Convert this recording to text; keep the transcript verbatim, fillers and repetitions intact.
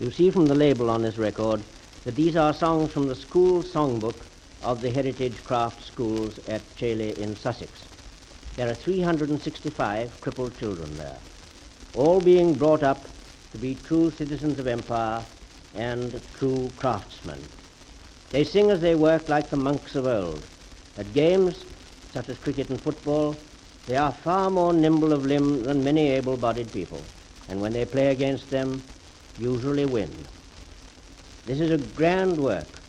You see from the label on this record that these are songs from the school songbook of the Heritage Craft Schools at Chailey in Sussex. There are three hundred sixty-five crippled children there, all being brought up to be true citizens of empire and true craftsmen. They sing as they work like the monks of old. At games, such as cricket and football, they are far more nimble of limb than many able-bodied people, and when they play against them, usually win. This is a grand work,